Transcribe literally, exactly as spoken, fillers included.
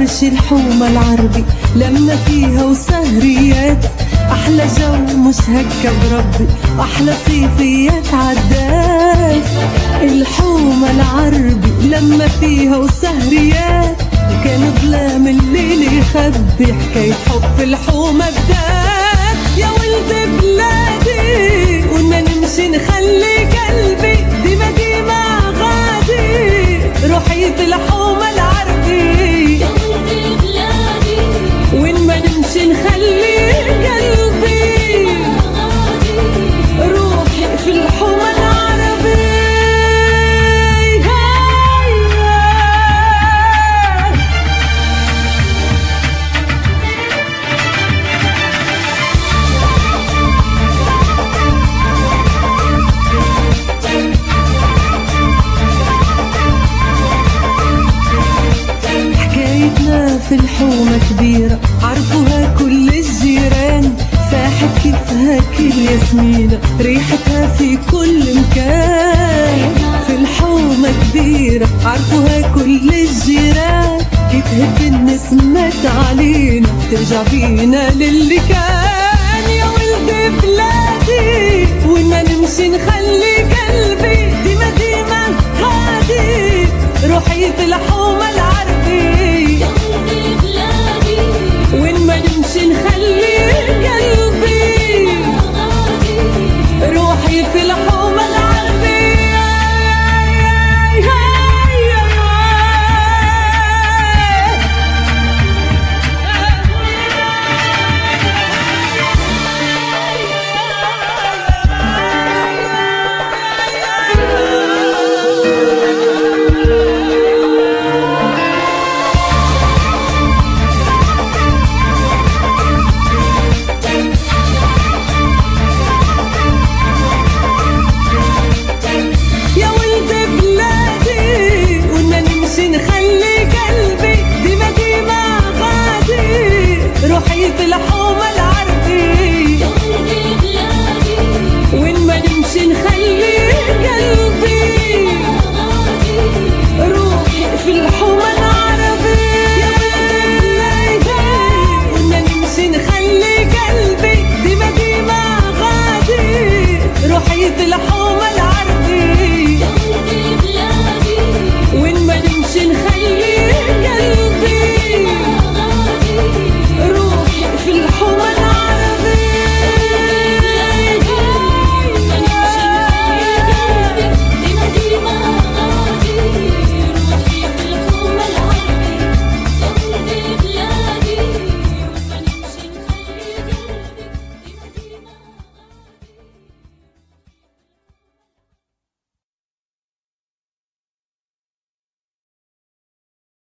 فرش الحومة العربي لما فيها وسهريات، أحلى جو مش هكا بربي، أحلى صيفيات عدات. الحومة العربي لما فيها وسهريات، كان ظلام الليل يخبي حكاية حب في الحومة بدات. يا ولد بلادي وإنا نمشي نخلي قلبي ديما ديما غادي، روحي في الحومة العربي. يا ولد بلادي وين ما نمشي نخلي قلبي روحي في الحومة العربي. حكايتنا في الحومة كبيرة عرفوها كل الجيران، ساحت كيفها كل ياسمينة ريحتها في كل مكان. في الحومة كبيرة عرفوها كل الجيران، كيف هد النسمة علينا ترجع بينا للي كان. يا ولد بلادي وإنا نمشي نخلي قلبي ديما ديما هادي، روحي في الحومة العربي.